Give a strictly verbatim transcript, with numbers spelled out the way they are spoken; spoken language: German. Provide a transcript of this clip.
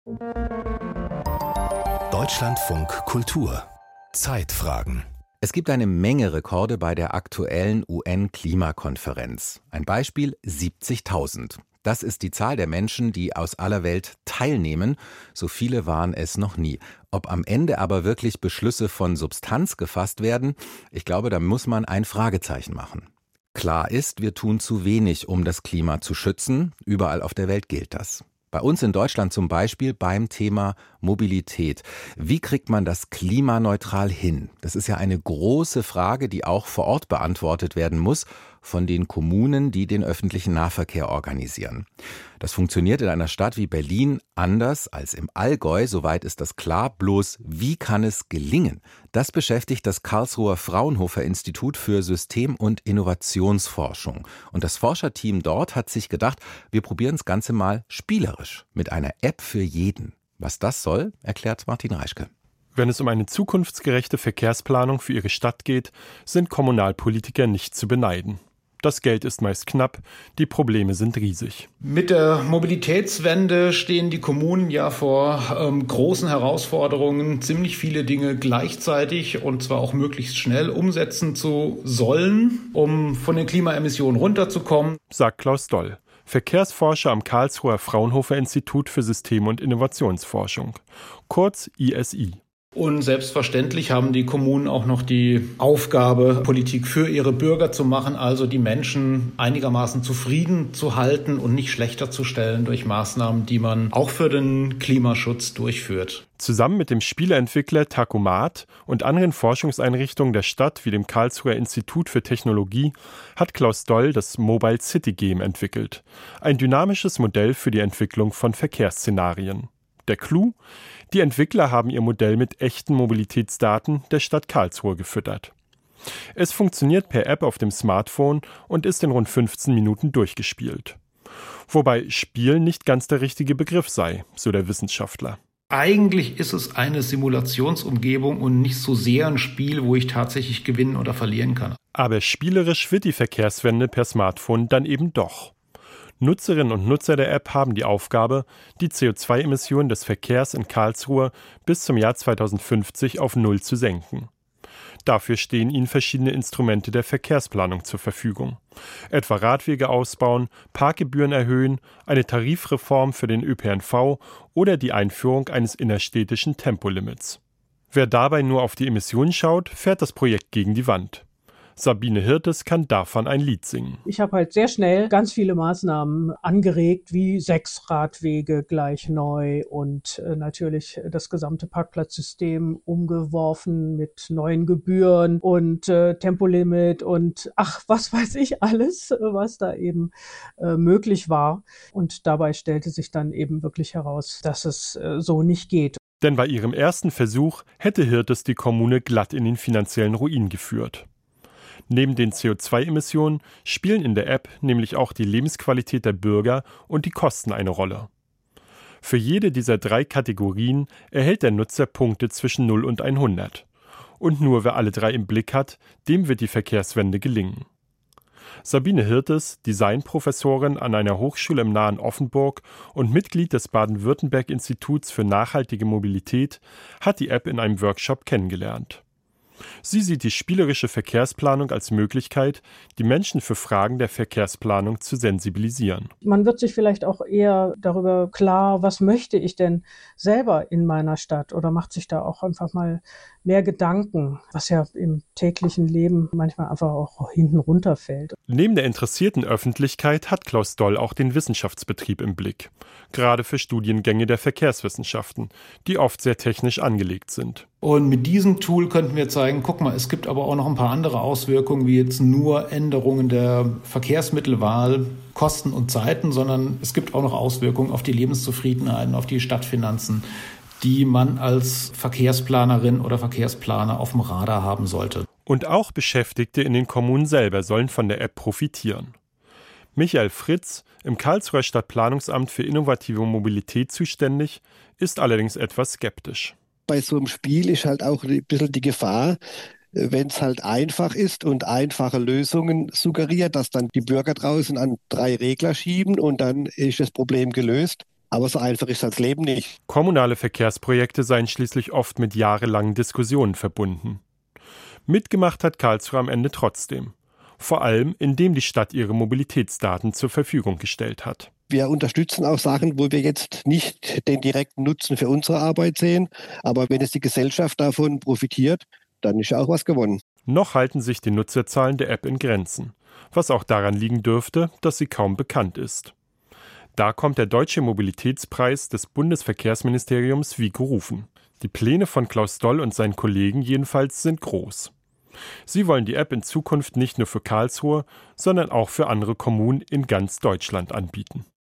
Deutschlandfunk Kultur. Zeitfragen. Es gibt eine Menge Rekorde bei der aktuellen U N-Klimakonferenz. Ein Beispiel: siebzigtausend. Das ist die Zahl der Menschen, die aus aller Welt teilnehmen. So viele waren es noch nie. Ob am Ende aber wirklich Beschlüsse von Substanz gefasst werden, ich glaube, da muss man ein Fragezeichen machen. Klar ist, wir tun zu wenig, um das Klima zu schützen. Überall auf der Welt gilt das. Bei uns in Deutschland zum Beispiel beim Thema Mobilität. Wie kriegt man das klimaneutral hin? Das ist ja eine große Frage, die auch vor Ort beantwortet werden muss von den Kommunen, die den öffentlichen Nahverkehr organisieren. Das funktioniert in einer Stadt wie Berlin anders als im Allgäu, soweit ist das klar. Bloß, wie kann es gelingen? Das beschäftigt das Karlsruher Fraunhofer-Institut für System- und Innovationsforschung. Und das Forscherteam dort hat sich gedacht, wir probieren das Ganze mal spielerisch mit einer App für jeden. Was das soll, erklärt Martin Reischke. Wenn es um eine zukunftsgerechte Verkehrsplanung für ihre Stadt geht, sind Kommunalpolitiker nicht zu beneiden. Das Geld ist meist knapp, die Probleme sind riesig. Mit der Mobilitätswende stehen die Kommunen ja vor ähm, großen Herausforderungen, ziemlich viele Dinge gleichzeitig und zwar auch möglichst schnell umsetzen zu sollen, um von den Klimaemissionen runterzukommen, sagt Klaus Doll, Verkehrsforscher am Karlsruher Fraunhofer-Institut für System- und Innovationsforschung, kurz I S I. Und selbstverständlich haben die Kommunen auch noch die Aufgabe, Politik für ihre Bürger zu machen, also die Menschen einigermaßen zufrieden zu halten und nicht schlechter zu stellen durch Maßnahmen, die man auch für den Klimaschutz durchführt. Zusammen mit dem Spieleentwickler Takomat und anderen Forschungseinrichtungen der Stadt wie dem Karlsruher Institut für Technologie hat Klaus Doll das Mobile City Game entwickelt. Ein dynamisches Modell für die Entwicklung von Verkehrsszenarien. Der Clou: Die Entwickler haben ihr Modell mit echten Mobilitätsdaten der Stadt Karlsruhe gefüttert. Es funktioniert per App auf dem Smartphone und ist in rund fünfzehn Minuten durchgespielt. Wobei Spielen nicht ganz der richtige Begriff sei, so der Wissenschaftler. Eigentlich ist es eine Simulationsumgebung und nicht so sehr ein Spiel, wo ich tatsächlich gewinnen oder verlieren kann. Aber spielerisch wird die Verkehrswende per Smartphone dann eben doch. Nutzerinnen und Nutzer der App haben die Aufgabe, die C O zwei Emissionen des Verkehrs in Karlsruhe bis zum Jahr zweitausendfünfzig auf Null zu senken. Dafür stehen ihnen verschiedene Instrumente der Verkehrsplanung zur Verfügung. Etwa Radwege ausbauen, Parkgebühren erhöhen, eine Tarifreform für den Ö P N V oder die Einführung eines innerstädtischen Tempolimits. Wer dabei nur auf die Emissionen schaut, fährt das Projekt gegen die Wand. Sabine Hirtes kann davon ein Lied singen. Ich habe halt sehr schnell ganz viele Maßnahmen angeregt, wie sechs Radwege gleich neu und äh, natürlich das gesamte Parkplatzsystem umgeworfen mit neuen Gebühren und äh, Tempolimit und ach, was weiß ich alles, was da eben äh, möglich war. Und dabei stellte sich dann eben wirklich heraus, dass es äh, so nicht geht. Denn bei ihrem ersten Versuch hätte Hirtes die Kommune glatt in den finanziellen Ruin geführt. Neben den C O zwei Emissionen spielen in der App nämlich auch die Lebensqualität der Bürger und die Kosten eine Rolle. Für jede dieser drei Kategorien erhält der Nutzer Punkte zwischen null und hundert. Und nur wer alle drei im Blick hat, dem wird die Verkehrswende gelingen. Sabine Hirtes, Designprofessorin an einer Hochschule im nahen Offenburg und Mitglied des Baden-Württemberg-Instituts für nachhaltige Mobilität, hat die App in einem Workshop kennengelernt. Sie sieht die spielerische Verkehrsplanung als Möglichkeit, die Menschen für Fragen der Verkehrsplanung zu sensibilisieren. Man wird sich vielleicht auch eher darüber klar, was möchte ich denn selber in meiner Stadt, oder macht sich da auch einfach mal mehr Gedanken, was ja im täglichen Leben manchmal einfach auch hinten runterfällt. Neben der interessierten Öffentlichkeit hat Klaus Doll auch den Wissenschaftsbetrieb im Blick, gerade für Studiengänge der Verkehrswissenschaften, die oft sehr technisch angelegt sind. Und mit diesem Tool könnten wir zeigen, guck mal, es gibt aber auch noch ein paar andere Auswirkungen, wie jetzt nur Änderungen der Verkehrsmittelwahl, Kosten und Zeiten, sondern es gibt auch noch Auswirkungen auf die Lebenszufriedenheit, auf die Stadtfinanzen, die man als Verkehrsplanerin oder Verkehrsplaner auf dem Radar haben sollte. Und auch Beschäftigte in den Kommunen selber sollen von der App profitieren. Michael Fritz, im Karlsruher Stadtplanungsamt für innovative Mobilität zuständig, ist allerdings etwas skeptisch. Bei so einem Spiel ist halt auch ein bisschen die Gefahr, wenn es halt einfach ist und einfache Lösungen suggeriert, dass dann die Bürger draußen an drei Regler schieben und dann ist das Problem gelöst. Aber so einfach ist das Leben nicht. Kommunale Verkehrsprojekte seien schließlich oft mit jahrelangen Diskussionen verbunden. Mitgemacht hat Karlsruhe am Ende trotzdem. Vor allem, indem die Stadt ihre Mobilitätsdaten zur Verfügung gestellt hat. Wir unterstützen auch Sachen, wo wir jetzt nicht den direkten Nutzen für unsere Arbeit sehen. Aber wenn es die Gesellschaft davon profitiert, dann ist ja auch was gewonnen. Noch halten sich die Nutzerzahlen der App in Grenzen. Was auch daran liegen dürfte, dass sie kaum bekannt ist. Da kommt der Deutsche Mobilitätspreis des Bundesverkehrsministeriums wie gerufen. Die Pläne von Klaus Doll und seinen Kollegen jedenfalls sind groß. Sie wollen die App in Zukunft nicht nur für Karlsruhe, sondern auch für andere Kommunen in ganz Deutschland anbieten.